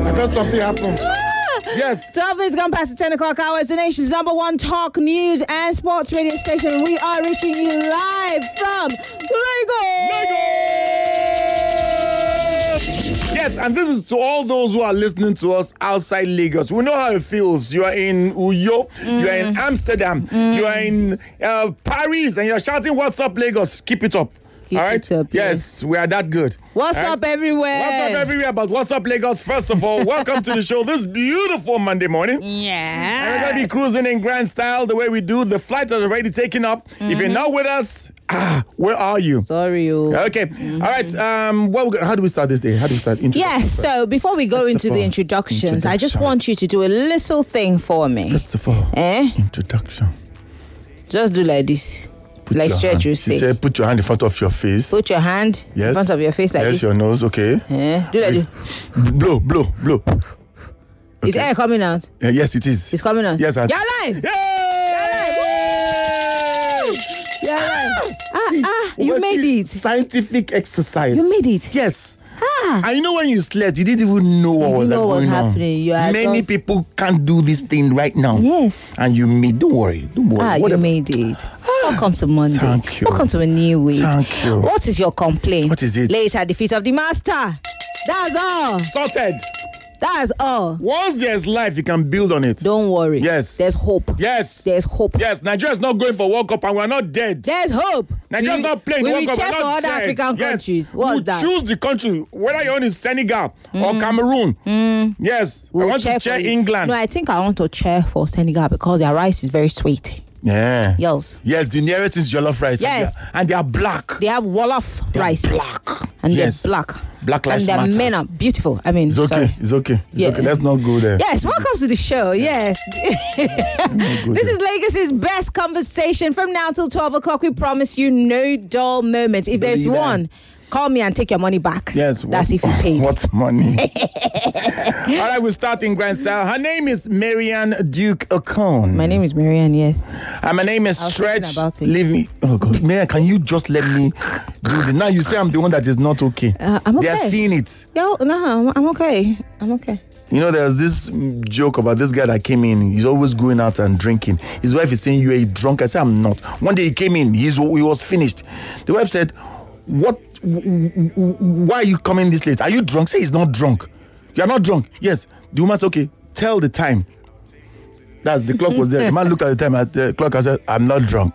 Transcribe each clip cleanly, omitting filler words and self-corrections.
I thought something happened. Yes. 12 minutes gone past the 10 o'clock hour. It's the nation's number one talk, news, and sports radio station. We are reaching you live from Lagos. Yes, and this is to all those who are listening to us outside Lagos. We know how it feels. You are in Uyo, you are in Amsterdam, you are in Paris, and you're shouting, "What's up, Lagos?" Keep it up. Keep all right? it up, yes, we are that good. What's up everywhere? What's up everywhere? But what's up, Lagos? First of all, welcome to the show this beautiful Monday morning. Yeah. And we're going to be cruising in grand style the way we do. The flight has already taken off. If you're not with us, where are you? Sorry, you. Okay. All right. How do we start this day? How do we start? Yes, so before we go into the introductions, I just want you to do a little thing for me. First of all, introduction. Just do like this. Like stretch, you say. She said, put your hand in front of your face. Put your hand in front of your face like this. Yes, your nose, okay. Do like this. Blow. Okay. Is air coming out? Yes, it is. It's coming out? Yes, You're alive! You're alive! You made it. Scientific exercise. You made it. Yes. And you know when you slept, you didn't even know what was going on. Many people can't do this thing right now. Yes. And you made. Don't worry. You made it. Welcome to Monday. Thank you. Welcome to a new week. Thank you. What is your complaint? What is it? Later, defeat of the master. That's all. Sorted. That's all. Once there's life, you can build on it. Don't worry. Yes. There's hope. Yes. There's hope. Yes. Nigeria's not going for World Cup and we're not dead. There's hope. Nigeria's not playing the World Cup. We're not dead. African countries. What's that? Choose the country, whether you're in Senegal or Cameroon. Yes. I want to cheer England. No, I think I want to cheer for Senegal because their rice is very sweet. Yeah. Yes. Yes, the nearest is jollof rice. Yes. And they are black. They have Wolof rice. Black. And they're black. Black lives matter. And their men are beautiful. I mean, it's okay. Sorry. It's okay. It's okay. Let's not go there. Yes, welcome to the show. Yes. This is Lagos's best conversation from now till 12 o'clock. We promise you no dull moments. If there's one, call me and take your money back. Yes. That's if you paid. What money? All right, we'll start in grand style. Her name is Marianne Duke Okon. My name is Marianne, yes. And my name is Stretch. Leave me. Oh, God. Marianne, can you just let me do this? Now you say I'm the one that is not okay. I'm okay. They are seeing it. No, I'm okay. I'm okay. You know, there's this joke about this guy that came in. He's always going out and drinking. His wife is saying, "You are a drunk." I said, "I'm not." One day he came in. He was finished. The wife said, "What? Why are you coming this late? Are you drunk?" Say he's not drunk. You're not drunk. Yes. The woman said, "Okay, tell the time." That's the clock was there. The man looked at the time at the clock and said, "I'm not drunk."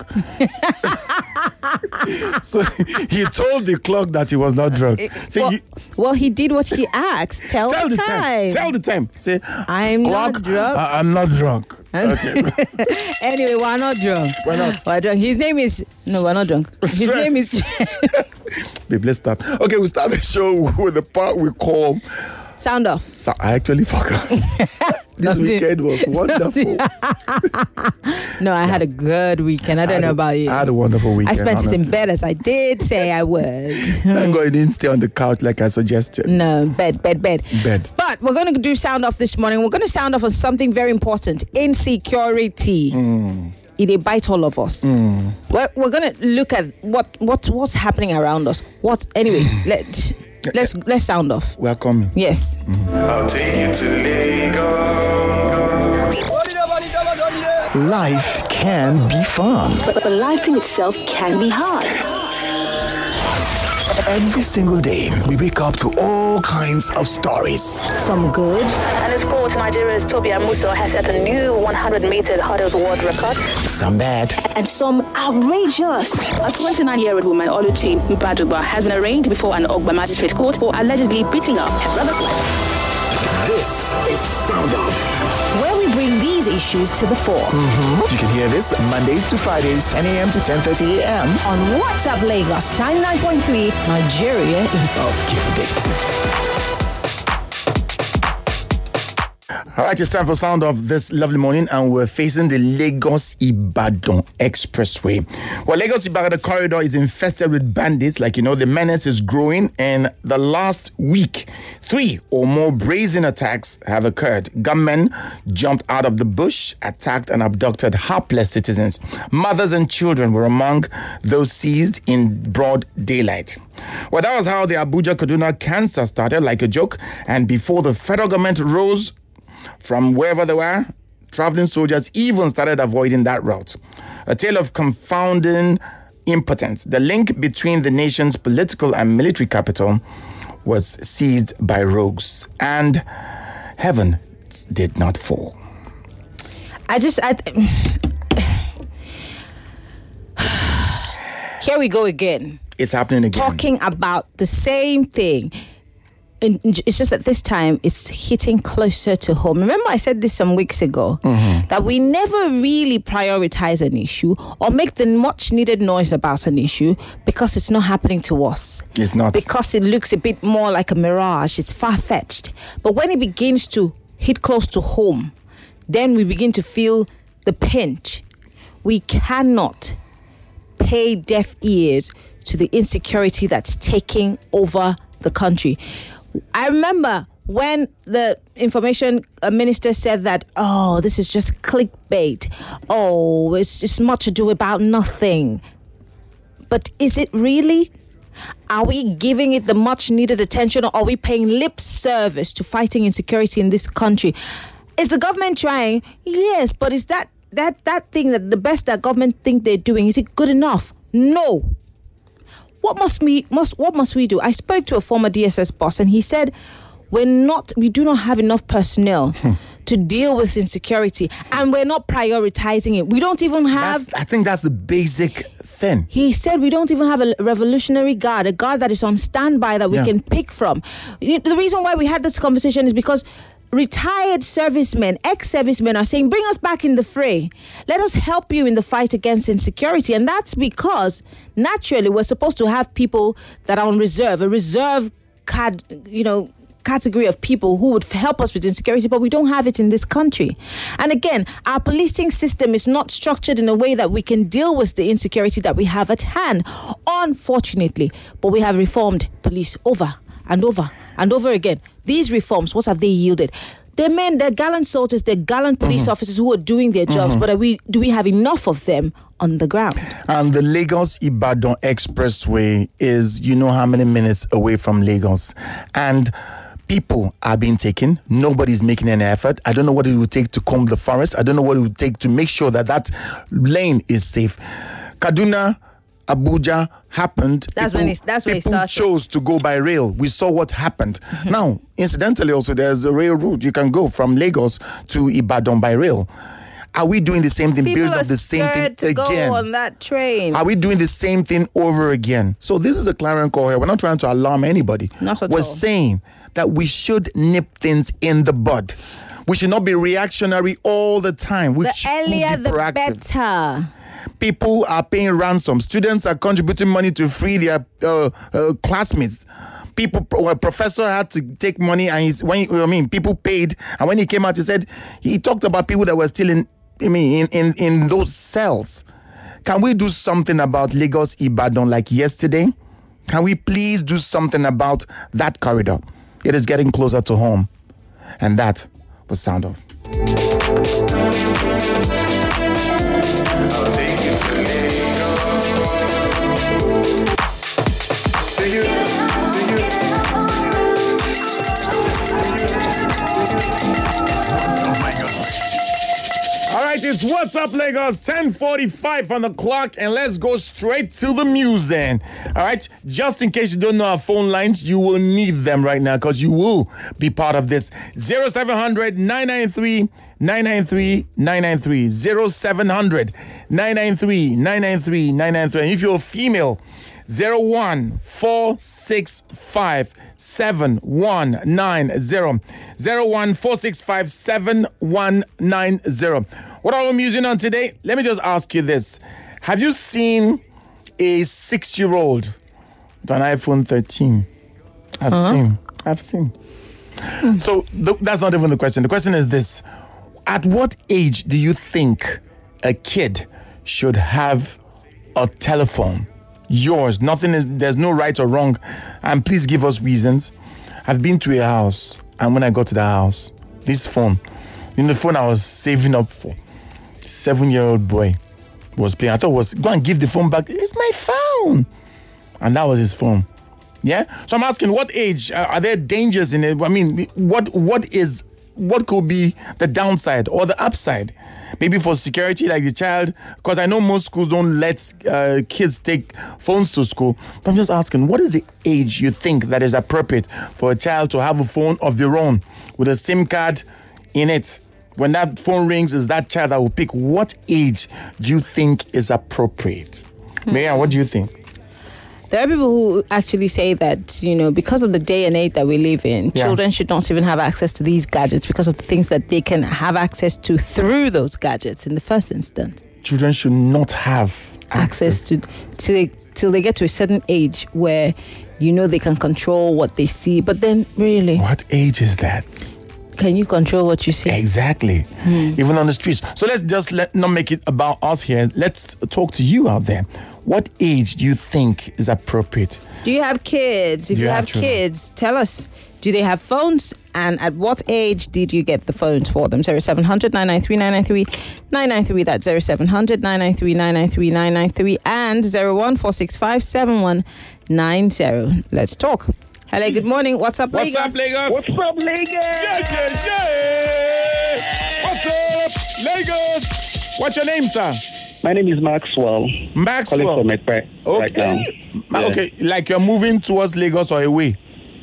So he told the clock that he was not drunk. Well, he did what he asked. Tell the time. Tell the time. Say, I'm clock, not drunk. I'm not drunk. Okay. Anyway, we're not drunk. We're not. We're drunk. His name is... No, we're not drunk. His name is... Babe, let's start. Okay, we start the show with the part we call... Sound off. So I actually forgot. This weekend was wonderful. No, I had a good weekend. I don't know about you. I had a wonderful weekend. I spent it in bed as I did say I would. Thank God you didn't stay on the couch like I suggested. No, bed. Bed. But we're going to do sound off this morning. We're going to sound off on something very important. Insecurity. It bites all of us. We're going to look at what's happening around us. Anyway, let's sound off. We're coming. Yes. I'll take you to Lagos. Life can be fun. But life in itself can be hard. Every single day, we wake up to all kinds of stories. Some good. And in sports, Nigeria's Toby Amuso has set a new 100 meters hurdles world record. Some bad. And some outrageous. A 29-year-old woman, Oluchi Mpadugba, has been arraigned before an Ogba magistrate court for allegedly beating up her brother's wife. This is Sound Off, where we bring these issues to the fore. You can hear this Mondays to Fridays, 10 a.m. to 10:30 a.m. on What's Up Lagos, 99.3 Nigeria Info. Keep it. All right, it's time for Sound Off this lovely morning, and we're facing the Lagos-Ibadan Expressway. Well, Lagos-Ibadan corridor is infested with bandits. Like, the menace is growing, and the last week, 3 or more brazen attacks have occurred. Gunmen jumped out of the bush, attacked and abducted hapless citizens. Mothers and children were among those seized in broad daylight. Well, that was how the Abuja-Kaduna cancer started, like a joke, and before the federal government rose from wherever they were, traveling soldiers even started avoiding that route. A tale of confounding impotence. The link between the nation's political and military capital was seized by rogues, and heaven did not fall. Here we go again. It's happening again. Talking about the same thing. And it's just that this time it's hitting closer to home. Remember, I said this some weeks ago, that we never really prioritize an issue or make the much needed noise about an issue because it's not happening to us. It's not. Because it looks a bit more like a mirage. It's far-fetched. But when it begins to hit close to home, then we begin to feel the pinch. We cannot pay deaf ears to the insecurity that's taking over the country. I remember when the information minister said that, this is just clickbait. It's just much ado about nothing. But is it really? Are we giving it the much needed attention, or are we paying lip service to fighting insecurity in this country? Is the government trying? Yes, but is that thing that the best that government think they're doing, is it good enough? No. What must we do? I spoke to a former DSS boss, and he said, we do not have enough personnel to deal with insecurity, and we're not prioritizing it. We don't even have... I think that's the basic thing. He said we don't even have a revolutionary guard, a guard that is on standby that we can pick from. The reason why we had this conversation is because retired servicemen, ex-servicemen are saying, bring us back in the fray. Let us help you in the fight against insecurity. And that's because, naturally, we're supposed to have people that are on reserve, a reserve category of people who would help us with insecurity, but we don't have it in this country. And again, our policing system is not structured in a way that we can deal with the insecurity that we have at hand, unfortunately. But we have reformed police over and over and over again. These reforms, what have they yielded? They're gallant soldiers, they're gallant police officers who are doing their jobs, but do we have enough of them on the ground? And the Lagos-Ibadan Expressway is, how many minutes away from Lagos. And people are being taken. Nobody's making any effort. I don't know what it would take to comb the forest. I don't know what it would take to make sure that lane is safe. Kaduna, Abuja happened. That's when it started. People chose to go by rail. We saw what happened. Now, incidentally, also there's a rail route. You can go from Lagos to Ibadan by rail. Are we doing the same thing? People build are up the same thing to again? Go on that train. Are we doing the same thing over again? So this is a clarion call here. We're not trying to alarm anybody. Not at We're all. saying that we should nip things in the bud. We should not be reactionary all the time. The earlier, the better. People are paying ransom. Students are contributing money to free their classmates. A professor had to take money, and people paid. And when he came out, he talked about people that were still in those cells. Can we do something about Lagos-Ibadan like yesterday? Can we please do something about that corridor? It is getting closer to home. And that was Sound Off. It's What's Up Lagos, 10:45 on the clock, and let's go straight to the music. All right, just in case you don't know our phone lines, you will need them right now because you will be part of this. 0700 993 993 993 0700 993 993 993. And if you're a female, 01465 7190 01465 7190. What are we using on today? Let me just ask you this. Have you seen a 6-year-old with an iPhone 13? I've seen. So that's not even the question. The question is this. At what age do you think a kid should have a telephone? Yours. There's no right or wrong. And please give us reasons. I've been to a house, and when I got to the house, this phone, the phone I was saving up for, 7-year-old boy was playing. I thought go and give the phone back. It's my phone. And that was his phone. Yeah? So I'm asking, what age? Are there dangers in it? I mean, what could be the downside or the upside? Maybe for security, like the child, because I know most schools don't let kids take phones to school. But I'm just asking, what is the age you think that is appropriate for a child to have a phone of their own with a SIM card in it? When that phone rings, is that child that will pick? What age do you think is appropriate? Maria, what do you think? There are people who actually say that, because of the day and age that we live in, children should not even have access to these gadgets because of the things that they can have access to through those gadgets in the first instance. Children should not have access to till they get to a certain age where, they can control what they see. But then, really... What age is that? Can you control what you see? Exactly. Even on the streets. So let's just not make it about us here. Let's talk to you out there. What age do you think is appropriate? Do you have kids? If you have kids, tell us. Do they have phones? And at what age did you get the phones for them? 0700 993 993 993. That's 0700 993 993 993 and 01465 7190. Let's talk. Hello, good morning. What's up, Lagos? What's up, Lagos? What's up, Lagos? Yeah. What's up, Lagos? What's your name, sir? My name is Maxwell. Maxwell. Calling from Ekpe right now. Okay, like you're moving towards Lagos or away?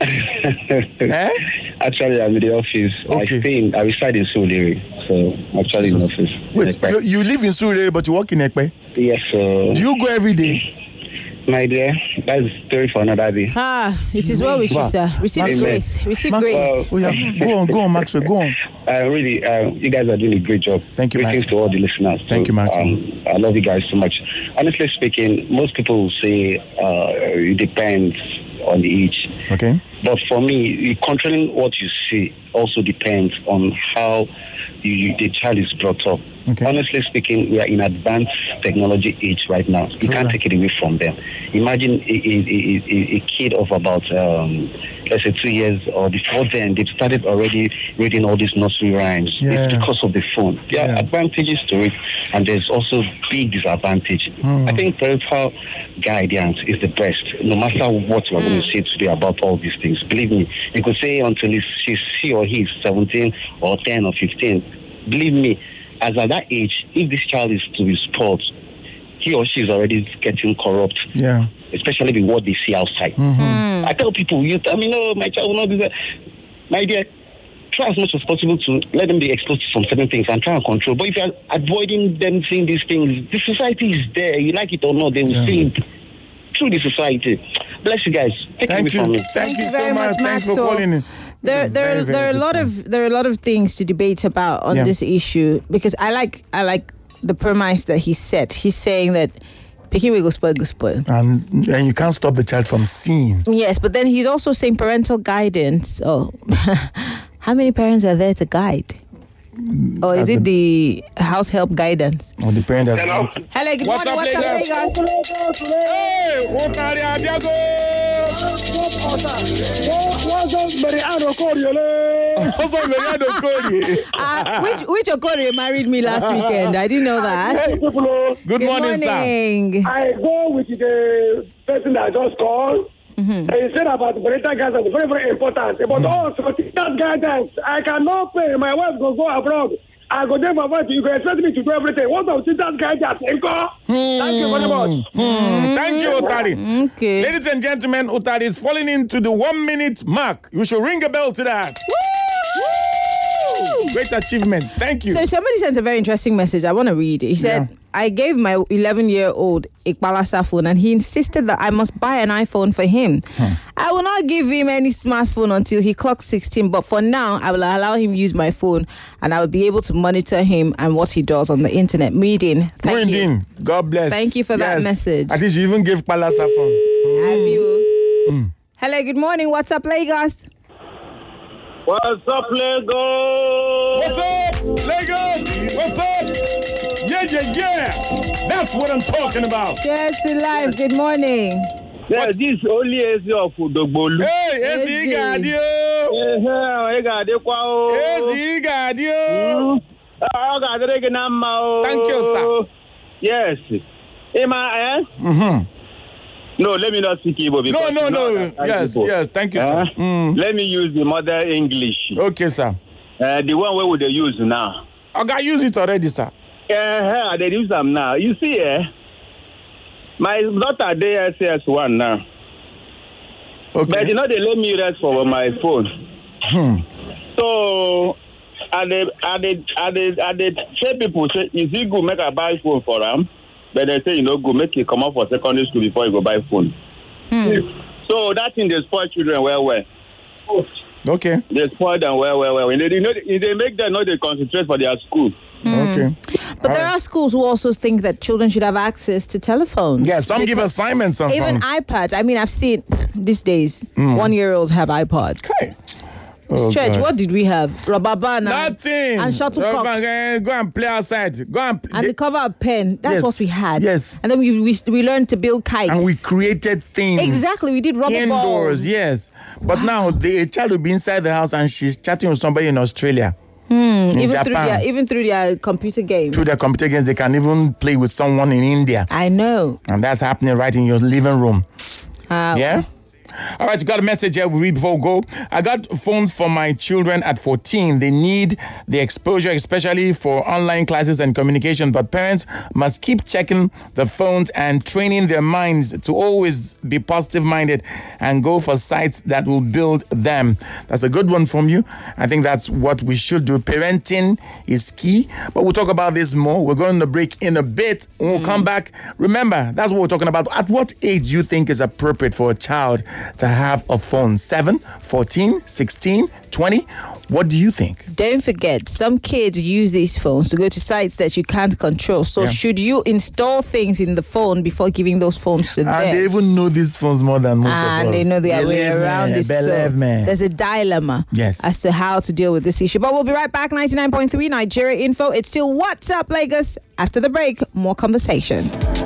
Actually, I'm in the office. Okay. I reside in Surulere, so I'm actually in the office. Wait, you live in Surulere, but you work in Ekpe? Yes, sir. Do you go every day? My dear, that's a story for another day. It is well with you, sir. Receive grace. Receive grace. Go on, Maxwell. Go on. Really, you guys are doing a great job. Thank you, Greetings to all the listeners. Thank you, Maxwell. I love you guys so much. Honestly speaking, most people will say it depends on the age. Okay. But for me, controlling what you see also depends on how the child is brought up. Okay. Honestly speaking, we are in advanced technology age right now. You can't take it away from them. Imagine a kid of about, let's say 2 years or before then, they've started already reading all these nursery rhymes. Yeah. It's because of the phone. There are advantages to it, and there's also big disadvantage. I think parental guidance is the best, no matter what we're going to say today about all these things. Believe me, you could say until she or he is 17 or 10 or 15. Believe me, as at that age, if this child is to be spoiled, he or she is already getting corrupt. Yeah. Especially with what they see outside. I tell people, my child will not do that. My dear, try as much as possible to let them be exposed to some certain things and try and control. But if you're avoiding them seeing these things, the society is there. You like it or not, they will see it through the society. Bless you guys. Thank you. Thank you so much. Thanks for calling in. There are a lot of things to debate about on this issue, because I like the premise that he set. He's saying that picking will go spoil. And you can't stop the child from seeing. Yes, but then he's also saying parental guidance. Oh, how many parents are there to guide? Or is it the house help guidance? Or the parent has... Hello, good morning. What's up, Lagos? Hey, Okari Abiago! What's up, Mariano Which Okori married me last weekend? I didn't know that. Good morning, sir. I go with the person that just called. And he said about parental guidance is very, very important. But also, that guidance, I cannot pay. My wife will go abroad. I go there for what you can expect me to do everything. What of that guidance? Thank you very much. Thank you, Utari. Okay. Ladies and gentlemen, Utari is falling into the 1 minute mark. You should ring a bell to that. Great achievement. Thank you. So somebody sent a very interesting message. I want to read it. He said, I gave my 11-year-old Ikbalasa phone and he insisted that I must buy an iPhone for him. I will not give him any smartphone until he clocks 16, but for now, I will allow him use my phone and I will be able to monitor him and what he does on the internet. Muideen, thank you. God bless. Thank you for that message. At least you even gave Palasa phone. Hello, good morning. What's up, Lagos? What's up, Lagos? What's up, Lagos? What's up? Yeah. That's what I'm talking about. Yes, live. Good morning. Yeah, this is only Eze of Udogbolu. Hey, Ezi Gadio. Ezi Gadio. Thank you, sir. Yes. No, let me not speak Igbo. No. Yes. Thank you, sir. Let me use the mother English. Okay, sir. The one where would they use now? I use it already, sir. They use them now. You see, my daughter they SS1 now. Okay. But they let me rest for my phone. So they say people say, is it good make a buy phone for them? But they say, go make it come up for secondary school before you go buy phone. So that thing they spoil children well. Okay. They spoil them well. And they make them not they concentrate for their school. Okay. But there are schools who also think that children should have access to telephones. Yeah, some give assignments on even phones. iPads. I mean, I've seen these days 1-year-olds have iPods. Okay. Oh, Stretch, God. what did we have? Rubber band Nothing. and shuttlecocks. Go and play outside. Go and And the cover of pen. That's Yes. what we had. Yes. And then we learned to build kites. And we created things. Exactly, we did rubber indoors, balls. yes. But now the child will be inside the house and she's chatting with somebody in Australia. In Japan. Even through their computer games. Through their computer games, they can even play with someone in India. I know. And that's happening right in your living room. Yeah? All right, you got a message here we read before we go. I got phones for my children at 14. They need the exposure, especially for online classes and communication. But parents must keep checking the phones and training their minds to always be positive-minded and go for sites that will build them. That's a good one from you. I think that's what we should do. Parenting is key. But we'll talk about this more. We're going to break in a bit. When we'll come back, remember, that's what we're talking about. At what age do you think is appropriate for a child to have a phone? 7, 14, 16, 20? What do you think? Don't forget, some kids use these phones to go to sites that you can't control. So should you install things in the phone before giving those phones to them? And they even know these phones more than most of us. And they know their way around it. So there's a dilemma as to how to deal with this issue. But we'll be right back. 99.3 Nigeria Info. It's still What's Up Lagos. After the break, more conversation.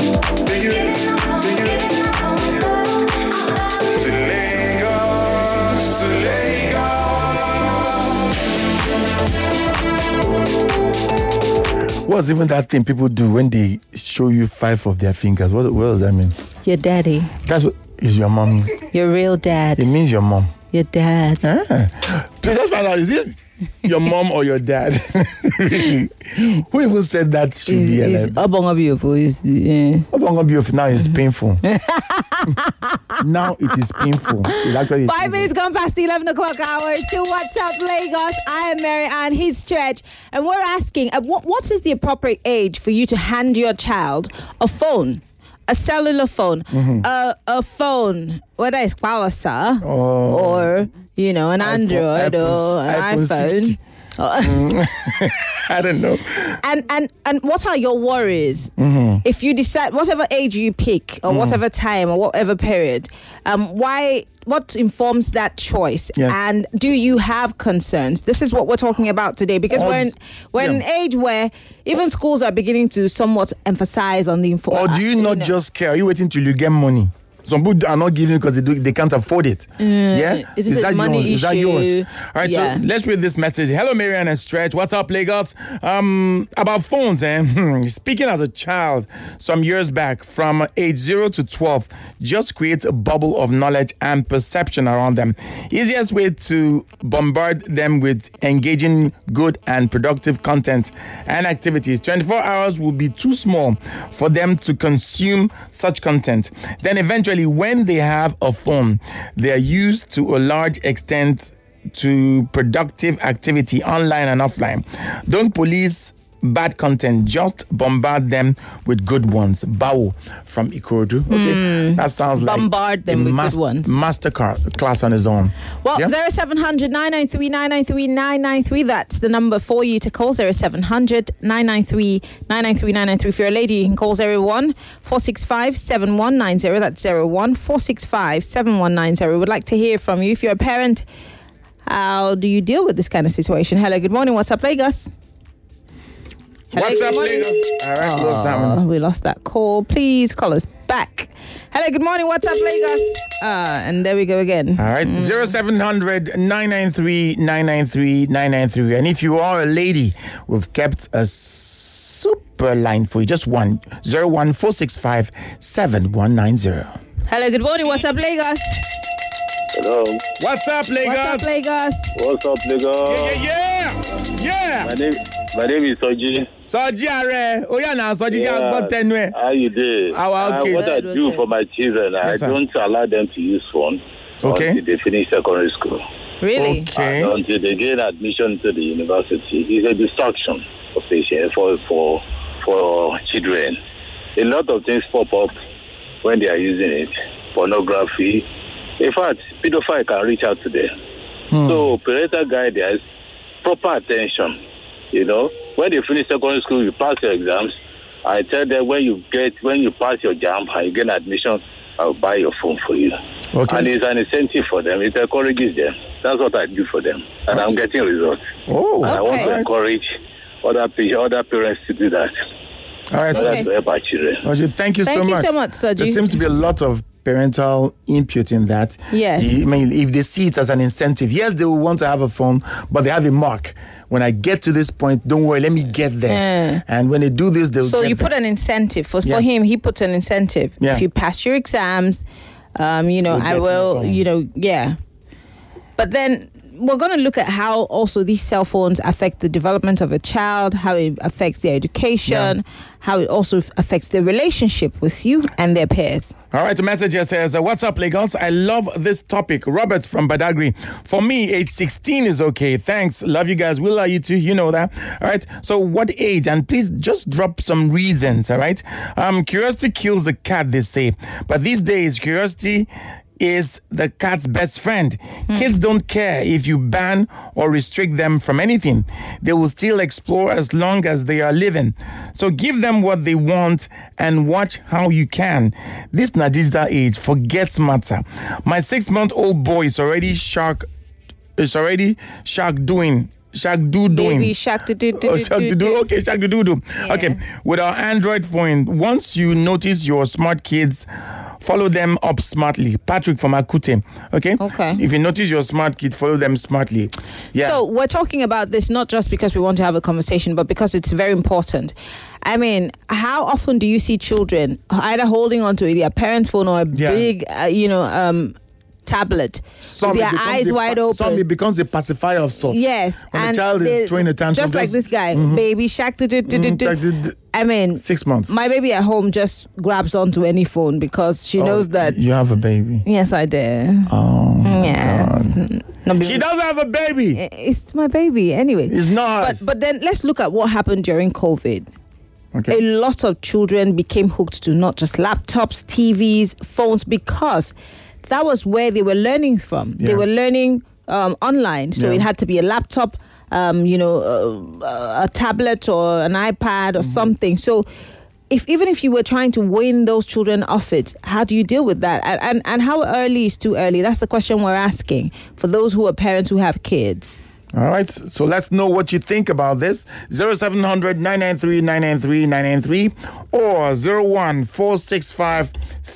What's even that thing people do when they show you 5 of their fingers? What does that mean? Your daddy. That's what is your mommy. Your real dad. It means your mom. Your dad. Please let's find out, is it your mom or your dad? Really? Who even said that should be alive? Obongobiofo now is painful. Now it is painful. It's actually 5 minutes gone past the 11 o'clock hour. To What's Up Lagos. I am Mary Ann, his Stretch. And we're asking, what is the appropriate age for you to hand your child a phone? A cellular phone, a phone, whether it's Qualasa or, an Android or an iPhone. I don't know. And what are your worries? If you decide, whatever age you pick or whatever time or whatever period, what informs that choice? Yes. And do you have concerns? This is what we're talking about today, because we're in an age where even schools are beginning to somewhat emphasize on the info. Or do you not just care? Are you waiting till you get money? Some people are not giving because they can't afford it. Is that money issue? Is that yours? All right, Yeah. so let's read this message. Hello, Marianne and Stretch. What's up, Lagos? About phones, speaking as a child some years back, from age 0 to 12, just create a bubble of knowledge and perception around them. Easiest way to bombard them with engaging, good and productive content and activities. 24 hours will be too small for them to consume such content. Then eventually, when they have a phone, they are used to a large extent to productive activity online and offline. Don't police bad content, just bombard them with good ones. Bao from Ikorodu. Okay, that sounds like bombard them with good ones. Master class on his own. Well, 0700 993 993 993. That's the number for you to call. 0700 993 993 993. If you're a lady, you can call 01 465 7190. That's 01 465 7190. We'd like to hear from you. If you're a parent, How do you deal with this kind of situation? Hello, good morning. What's up, Lagos? Hello, What's good up, morning. Lagos? All right, lost that one. We lost that call. Please call us back. Hello, good morning. What's up, Lagos? And there we go again. All right, 0700 993 993 993. And if you are a lady, we've kept a super line for you. Just 01465 7190. Hello, good morning. What's up, Lagos? Hello. What's up, Lagos? What's up, Lagos? What's up, Lagos? Yeah. My name is Soji. Soji Are. Oh, yeah, now Soji got 10 way. How you doing? Okay. What I do Okay. for my children, Yes, sir. I don't allow them to use phone Okay. until they finish secondary school. Really? Okay. And until they get admission to the university. It's a distraction for patients, for children. A lot of things pop up when they are using it. Pornography. In fact, pedophile can reach out to them. So parental guidance, proper attention. You know, when they finish secondary school, you pass your exams. I tell them when you pass your JAMB and you get admission, I'll buy your phone for you. Okay. And it's an incentive for them. It encourages them. That's what I do for them. And I'm getting results. Oh, And I want to Okay. encourage other parents to do that. all right. That's to help our children. Soji, thank you so Thank you much. so much, Soji. There seems to be a lot of parental input in that. Yes. I mean, if they see it as an incentive, yes, they will want to have a phone, but they have a mark. When I get to this point, don't worry, let me get there. And when they do this, they'll So get you there. put an incentive. For Yeah. him, he puts an incentive. Yeah. If you pass your exams, I get my will, phone. yeah. But then we're going to look at how also these cell phones affect the development of a child, how it affects their education, how it also affects their relationship with you and their peers. All right, the message here says, what's up, Lagos? I love this topic. Robert from Badagry. For me, age 16 is okay. Thanks. Love you guys. Will are you too? You know that. All right. So what age? And please just drop some reasons. All right. Curiosity kills the cat, they say. But these days, curiosity is the cat's best friend. Kids don't care if you ban or restrict them from anything. They will still explore as long as they are living. So give them what they want and watch how you can. This digital age forgets matter. My 6-month-old boy is already shark doing. Baby shark do. Okay, shark do. Okay, with our Android phone, once you notice your smart kids, follow them up smartly. Patrick from Akute. Okay. If you notice your smart kid, follow them smartly. Yeah. So we're talking about this not just because we want to have a conversation, but because it's very important. I mean, how often do you see children either holding onto their parents' phone or a big, tablet, with their eyes wide open? Some it becomes a pacifier of sorts. Yes, When and a child is throwing a tantrum, just like this guy, baby shark. I mean, 6 months. my baby at home just grabs onto any phone because she knows that. You have a baby. Yes, I do. Oh. Yes. No, She doesn't have a baby. It's my baby anyway. It's not. But then let's look at what happened during COVID. Okay. A lot of children became hooked to not just laptops, TVs, phones, because that was where they were learning from. Yeah. They were learning online, so Yeah. it had to be a laptop, a tablet or an iPad or something. So even if you were trying to win those children off it, how do you deal with that? And how early is too early? That's the question we're asking for those who are parents who have kids. All right, so let's know what you think about this. 0700 993 993 993 or 01465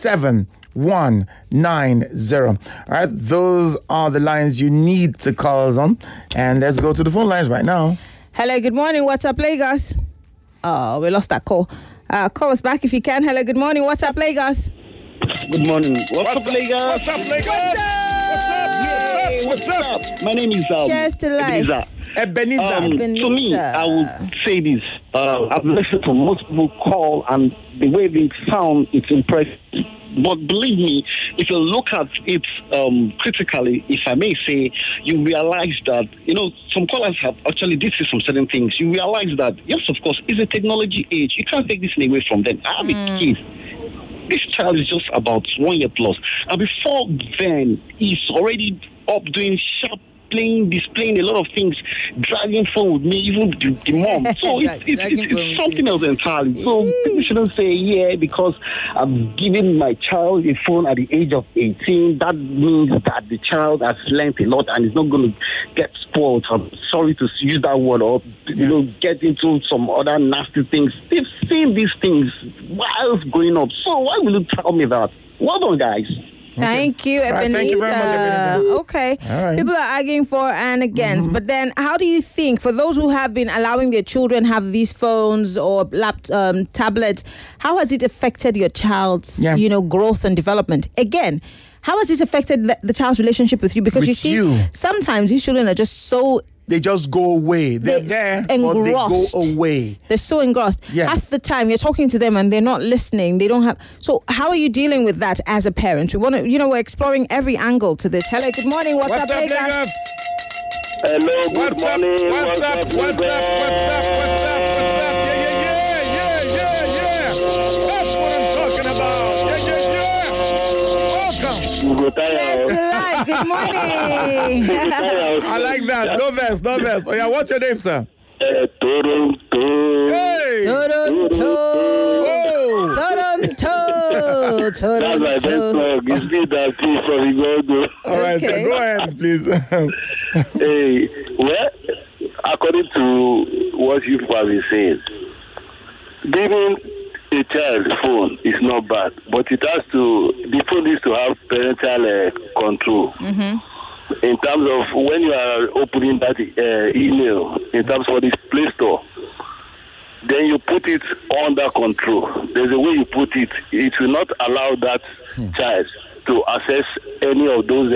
7190. All right, those are the lines you need to call us on. And let's go to the phone lines right now. Hello, good morning. What's up, Lagos? Oh, we lost that call. Call us back if you can. Hello, good morning. What's up, Lagos? Good morning. What's up, Lagos? What's up, Lagos? What's up? My name is Cheers to life. Ebenezer. To me, I would say this. I've listened to most people call, and the way they sound, it's impressive. But believe me, if you look at it critically, if I may say, you realize that, some callers have actually did say some certain things. You realize that, yes, of course, it's a technology age. You can't take this away from them. I have a kid. This child is just about 1 year plus. And before then, he's already up doing sharp displaying a lot of things, dragging phone with me, even the mom. So it's something else entirely. So people shouldn't say, yeah, because I'm giving my child a phone at the age of 18, that means that the child has learned a lot and is not going to get spoiled. I'm sorry to use that word, or get into some other nasty things. They've seen these things while growing up. So why will you tell me that? Well done, guys. Okay. Thank you, Ebenezer. Right, thank you very much, Ebenezer. Okay. All right. People are arguing for and against. But then how do you think, for those who have been allowing their children have these phones or tablets, how has it affected your child's growth and development? Again, how has it affected the child's relationship with you? Because sometimes these children are just so... They just go away. They're there, engrossed. But they go away. They're so engrossed. Yeah. Half the time you're talking to them and they're not listening. They don't have... So how are you dealing with that as a parent? We want to, we're exploring every angle to this. Hello, good morning. What's up, Lagos? Hello, good morning. What's up? Yeah. That's what I'm talking about. Yeah. Welcome. Good morning. I like that. No verse. Oh yeah, what's your name, sir? Toronto. Hey. Toronto. That's my best song. It's me that please for the God. All right, okay. Go ahead, please. Hey, well, according to what you have been saying, giving a child phone is not bad, but the phone needs to have parental control. Mm-hmm. In terms of when you are opening that email, in terms of this Play Store, then you put it under control. There's a way you put it. It will not allow that child to access any of those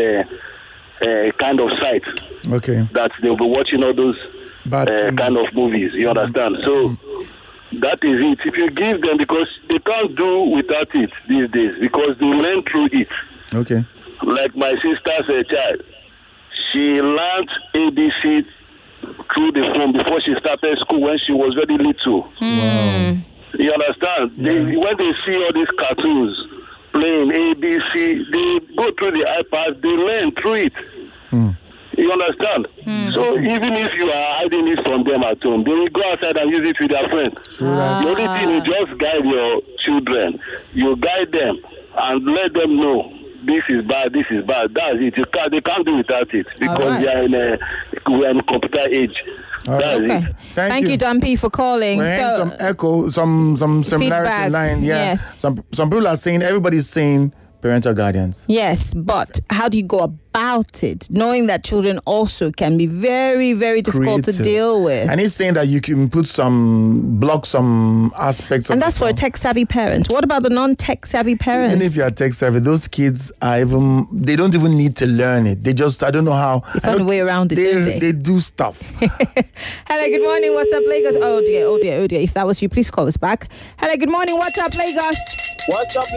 kind of sites. Okay. That they'll be watching all those kind of movies. You understand? So that is it. If you give them, because they can't do without it these days, because they learn through it. Okay. Like my sister's child, she learned ABC through the phone before she started school when she was very little. Wow. You understand? Yeah. When they see all these cartoons playing ABC, they go through the iPad, they learn through it. You understand? So even if you are hiding it from them at home, they will go outside and use it with their friends. The only thing is just guide your children. You guide them and let them know this is bad. That's it. They can't do without it because we're in computer age. That's it. Thank you, Dumpy, for calling. We're some echo, some similarity line. Yeah. Yes. Some people are saying, everybody's saying parental guidance. Yes, but how do you go about it, knowing that children also can be very, very difficult to deal with? And he's saying that you can block some aspects of and that's for a tech-savvy parent. What about the non-tech-savvy parent? Even if you are tech-savvy, those kids they don't even need to learn it. They just, I don't know how. They find a way around it, they do stuff. Hello, good morning. What's up, Lagos? Oh dear. If that was you, please call us back. Hello, good morning. What's up, Lagos? What's up,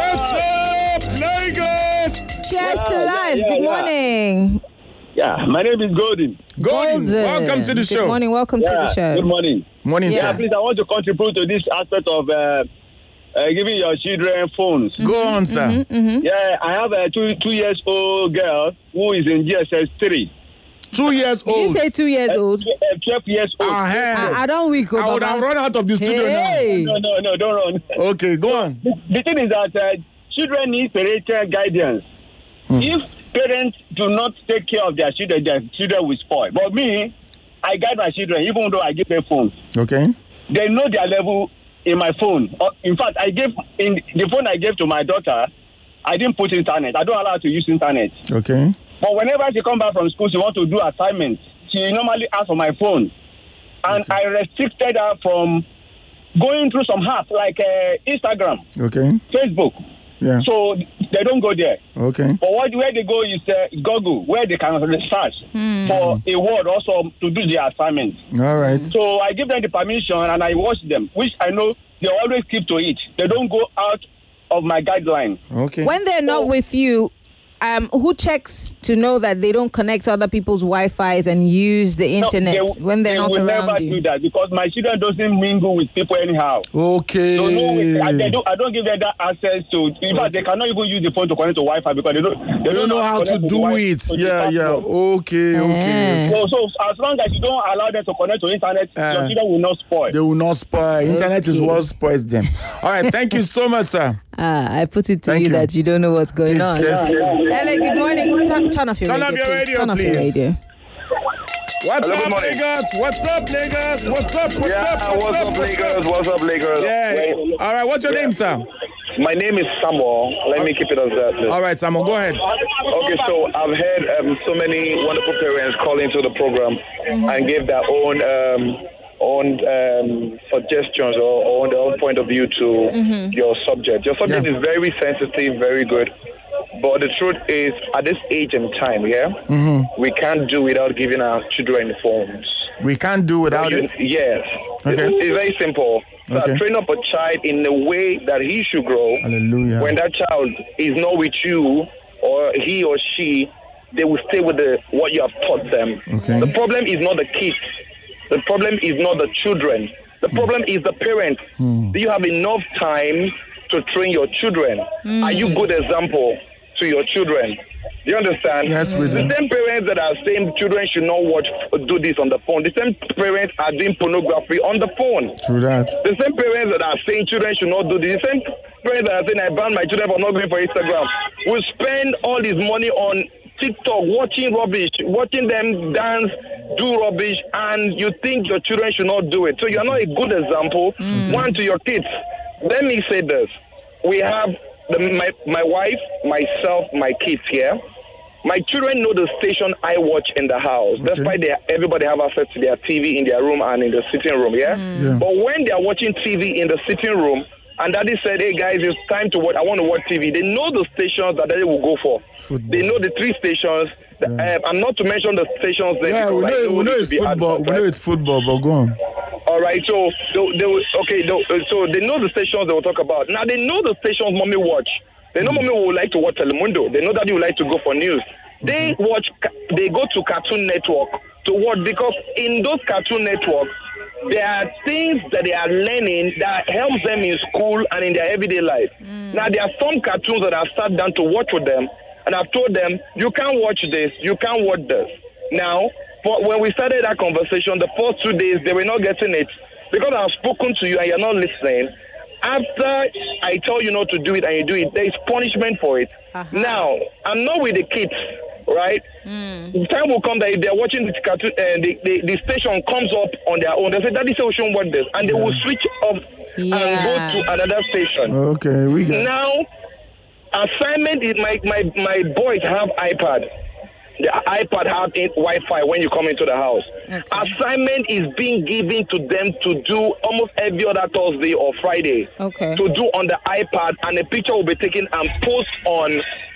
Lagos? Cheers to life. Good morning. Yeah, my name is Golden. Welcome to the show. Good morning. Welcome to the show. Good morning. Morning, Yeah, sir. please, I want to contribute to this aspect of giving your children phones. Go on, sir. Yeah, I have a 2-year-old girl who is in GSS 3. 2 years old. Did you say 2 years old? 12 years old. I don't weak. I would have run out of the studio No, don't run. now. Okay, go on. The thing is that children need parental guidance. If parents do not take care of their children will spoil. But me, I guide my children, even though I give them phones. Okay. They know their level in my phone. In fact, in the phone I gave to my daughter, I didn't put internet. I don't allow her to use internet. Okay. But whenever she comes back from school, she wants to do assignments. She normally asks for my phone. And I restricted her from going through some apps like Instagram, Facebook. Yeah. So they don't go there. Okay. But where they go is Google, where they can search for a word also to do their assignment. All right. So I give them the permission and I watch them, which I know they always keep to it. They don't go out of my guideline. Okay. When they're not with you, who checks to know that they don't connect to other people's Wi-Fi's and use the internet when they're not around you? They will never do that because my children doesn't mingle with people anyhow. Okay. So no, I don't give them that access to. In fact, they cannot even use the phone to connect to Wi-Fi because they don't know how to do it. Yeah. Okay. So as long as you don't allow them to connect to internet, your children will not spoil. They will not spoil. Internet is what spoils them. All right. Thank you so much, sir. I put it to you that you don't know what's going on. Yes. Hello, good morning. Turn off your radio. Turn off your radio. What's up, Lagos? What's up, Lagos? What's up, Lagos? Yeah. All right. What's your name, sir? My name is Samuel. Let me keep it as that. All right, Samuel, go ahead. Okay, so I've heard so many wonderful parents call into the program and give their own suggestions or on their own point of view to your subject. Your subject is very sensitive, very good. But the truth is, at this age and time, we can't do without giving our children phones. We can't do without it? Yes. Okay. It's very simple. So train up a child in the way that he should grow. Hallelujah. When that child is not with you, or he or she, they will stay with what you have taught them. Okay. The problem is not the kids. The problem is not the children. The problem is the parents. Do you have enough time to train your children? Are you good example to your children? Do you understand? Yes, we do. The same parents that are saying children should not do this on the phone, the same parents are doing pornography on the phone. True that. The same parents that are saying children should not do this, the same parents that are saying I ban my children from not going for Instagram, will spend all this money on TikTok, watching rubbish, watching them dance, do rubbish, and you think your children should not do it. So you're not a good example, one, to your kids. Let me say this. We have my wife, myself, my kids here. My children know the station I watch in the house. That's why everybody have access to their TV in their room and in the sitting room, But when they are watching TV in the sitting room, and daddy said, hey guys, it's time to watch, I want to watch TV, they know the stations that daddy will go for. Football. They know the 3 stations. I'm not to mention the stations. We know it's football. We know it's football, but go on. All right, so so they know the stations they will talk about. Now they know the stations mommy watch. They know mommy will like to watch Telemundo. They know daddy will like to go for news. They go to Cartoon Network to watch, because in those Cartoon Networks there are things that they are learning that helps them in school and in their everyday life. Now there are some cartoons that I've sat down to watch with them, and I've told them, you can't watch this, you can't watch this. Now, when we started that conversation, the first 2 days, they were not getting it. Because I've spoken to you and you're not listening, after I tell you not to do it and you do it, there is punishment for it. Now, I'm not with the kids, right? The time will come that if they're watching the cartoon, the station comes up on their own. They say, Daddy, say we shouldn't watch this. And they will switch off and go to another station. Okay, we got now, assignment is my boys have iPad. The iPad have Wi-Fi when you come into the house. Assignment is being given to them to do almost every other Thursday or Friday. To do on the iPad, and a picture will be taken and post on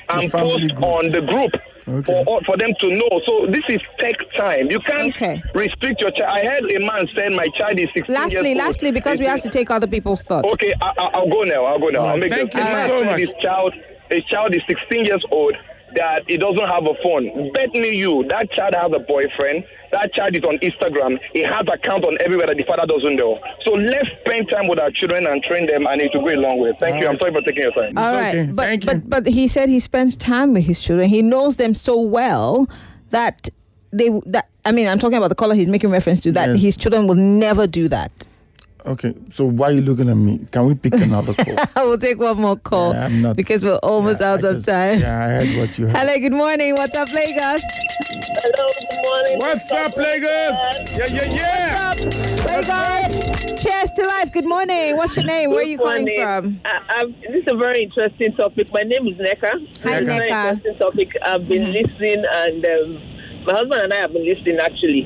the group. For them to know. So this is tech time. You can't restrict your child. I heard a man saying my child is 16 years old. Lastly, because we have to take other people's thoughts. Okay, I'll go now. I'll make thank you so much. His child is 16 years old, that he doesn't have a phone. Bet me you, that child has a boyfriend. That child is on Instagram. He has account on everywhere that the father doesn't know. So let's spend time with our children and train them, and it will go a long way. Thank you. I'm sorry for taking your time. All right. But he said he spends time with his children. He knows them so well that I'm talking about the caller he's making reference to, that his children will never do that. Okay, so why are you looking at me? Can we pick another call? I will take one more call because we're almost out of time. Yeah, I heard what you heard. Hello, good morning. What's up, Lagos? Hello, good morning. What's up, Lagos? Yeah. What's up, Lagos? Cheers to life. Good morning. What's your name? Where are you calling from? This is a very interesting topic. My name is Neka. Hi, Neka. Very interesting topic. I've been listening, and my husband and I have been listening, actually.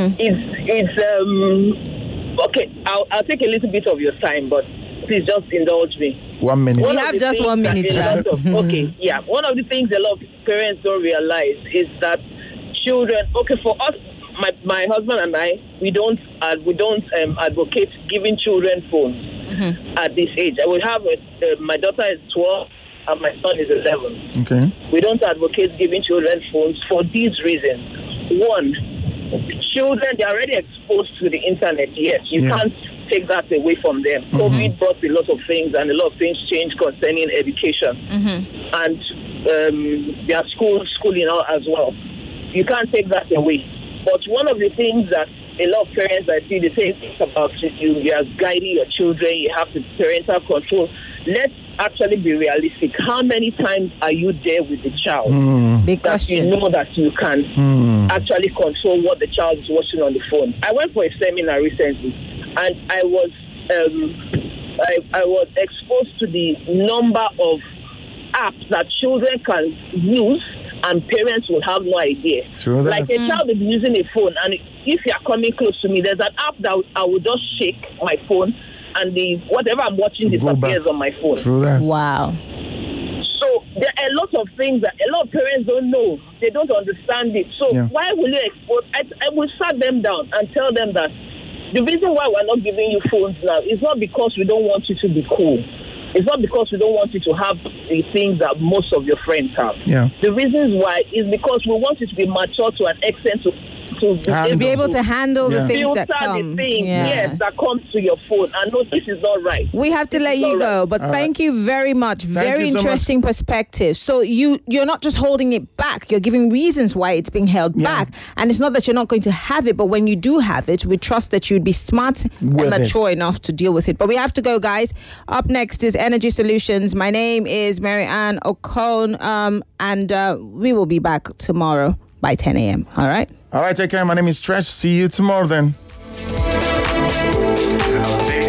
Okay, I'll take a little bit of your time, but please just indulge me. 1 minute. We have just 1 minute. One of the things a lot of parents don't realize is that children. Okay, for us, my husband and I, we don't advocate giving children phones at this age. I will have my daughter is 12. and my son is 11. Okay. We don't advocate giving children phones for these reasons. One, children, they're already exposed to the internet. Yes, you can't take that away from them. COVID brought a lot of things, and a lot of things changed concerning education and their schooling out as well. You can't take that away. But one of the things that a lot of parents I see, they say about you are guiding your children, you have the parental control. Let's actually be realistic. How many times are you there with the child that you know that you can actually control what the child is watching on the phone? I went for a seminar recently, and I was exposed to the number of apps that children can use and parents will have no idea. True that. Like a child will be using a phone, and if you are coming close to me, there's an app that I will just shake my phone, and whatever I'm watching disappears on my phone. True that. Wow. So there are a lot of things that a lot of parents don't know. They don't understand it. So why will you expose? I will sat them down and tell them that the reason why we're not giving you phones now is not because we don't want you to be cool. It's not because we don't want you to have the things that most of your friends have. Yeah. The reasons why is because we want you to be mature to an extent to be able to handle the things that come. The things, yes, that comes to your phone. I know this is not right. We have to let you go, but thank you very much. Very interesting perspective. So you're not just holding it back. You're giving reasons why it's being held back. And it's not that you're not going to have it, but when you do have it, we trust that you'd be smart and mature enough to deal with it. But we have to go, guys. Up next is Energy Solutions. My name is Mary Ann Okon, and we will be back tomorrow by 10 a.m. All right? All right, take care. My name is Stretch. See you tomorrow then.